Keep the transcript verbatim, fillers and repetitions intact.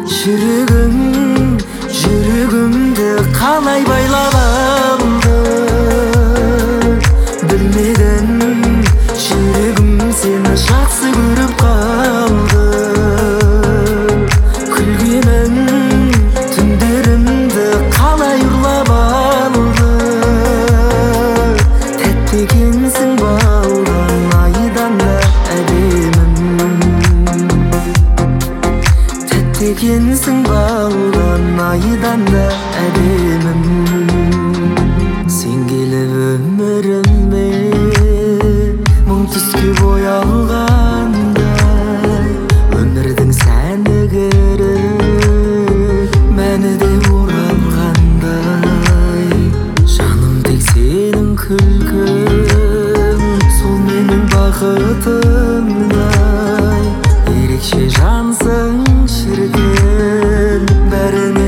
жүрегім жүрегімді қалай байлап алды, білмедім жүрегім сені жақсы көріп қалды. Күлгенің түндерімді қалай ұрлап алды, тәтті екенсің балдан айдан да әдемім, тәтті екенсің балдан айдан да әдемім. Сен келіп өміріме мың түске боялғандай, өмірдің сәні кіріп мәні де оралғандай. Жаным тек сенің күлкің, сол менің бақытымдай. Ерекше жансың шіркін, бәріне